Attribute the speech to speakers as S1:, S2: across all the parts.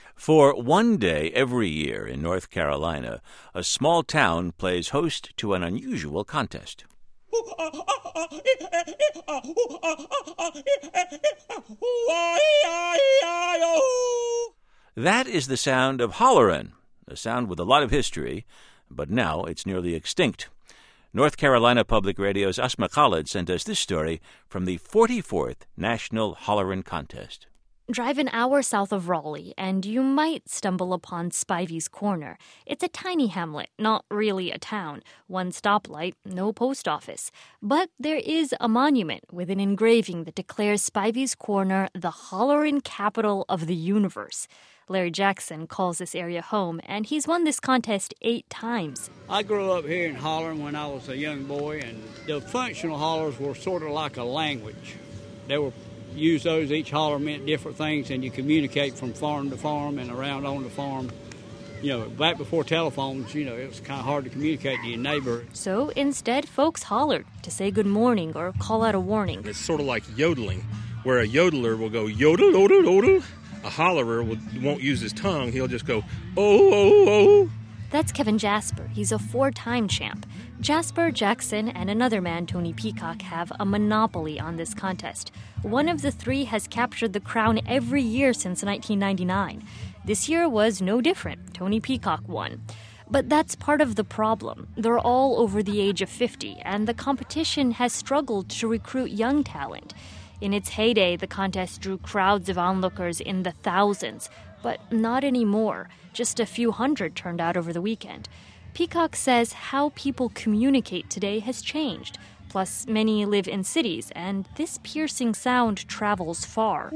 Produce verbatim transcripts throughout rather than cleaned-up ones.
S1: For one day every year in North Carolina, a small town plays host to an unusual contest. That is the sound of hollerin', a sound with a lot of history, but now it's nearly extinct. North Carolina Public Radio's Asma Khalid sent us this story from the forty-fourth National Hollerin' Contest.
S2: Drive an hour south of Raleigh, and you might stumble upon Spivey's Corner. It's a tiny hamlet, not really a town. One stoplight, no post office. But there is a monument with an engraving that declares Spivey's Corner the hollerin' capital of the universe. Larry Jackson calls this area home, and he's won this contest eight times.
S3: I grew up here in Hollering when I was a young boy, and the functional hollers were sort of like a language. They were use those. Each holler meant different things, and you communicate from farm to farm and around on the farm. You know, back before telephones, you know, it was kind of hard to communicate to your neighbor.
S2: So instead, folks hollered to say good morning or call out a warning.
S4: It's sort of like yodeling, where a yodeler will go yodel, yodel, yodel. A hollerer will, won't use his tongue. He'll just go, oh, oh, oh.
S2: That's Kevin Jasper. He's a four-time champ. Jasper, Jackson, and another man, Tony Peacock, have a monopoly on this contest. One of the three has captured the crown every year since nineteen ninety-nine. This year was no different. Tony Peacock won. But that's part of the problem. They're all over the age of fifty, and the competition has struggled to recruit young talent. In its heyday, the contest drew crowds of onlookers in the thousands, but not anymore. Just a few hundred turned out over the weekend. Peacock says how people communicate today has changed. Plus, many live in cities, and this piercing sound travels far.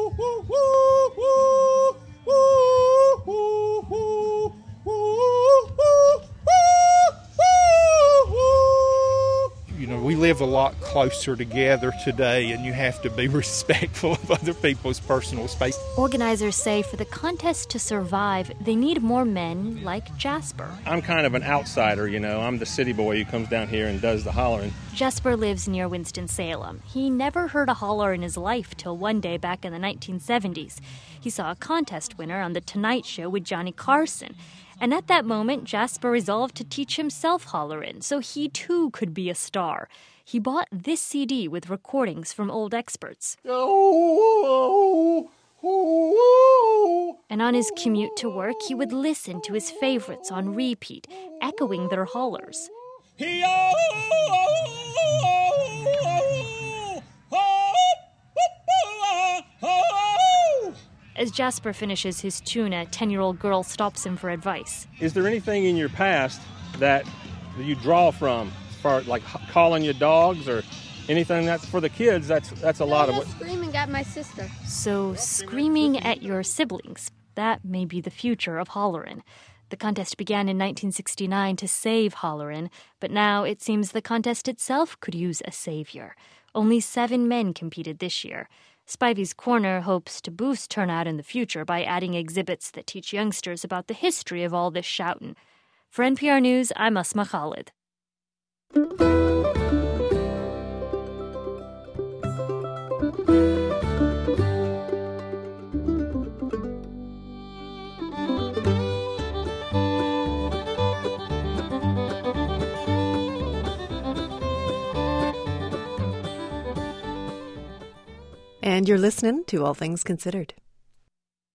S5: You know, we live a lot closer together today, and you have to be respectful of other people's personal space.
S2: Organizers say for the contest to survive, they need more men like Jasper.
S4: I'm kind of an outsider, you know. I'm the city boy who comes down here and does the hollering.
S2: Jasper lives near Winston-Salem. He never heard a holler in his life till one day back in the nineteen seventies. He saw a contest winner on The Tonight Show with Johnny Carson. And at that moment, Jasper resolved to teach himself hollerin' so he too could be a star. He bought this C D with recordings from old experts. And on his commute to work, he would listen to his favorites on repeat, echoing their hollers. As Jasper finishes his tune, a ten-year-old girl stops him for advice.
S4: Is there anything in your past that you draw from, for like calling your dogs or anything that's for the kids? That's that's a lot of what.
S6: Screaming at my sister.
S2: So screaming at your siblings, that may be the future of hollerin'. The contest began in nineteen sixty-nine to save hollerin', but now it seems the contest itself could use a savior. Only seven men competed this year. Spivey's Corner hopes to boost turnout in the future by adding exhibits that teach youngsters about the history of all this shoutin'. For N P R News, I'm Asma Khalid.
S7: And you're listening to All Things Considered.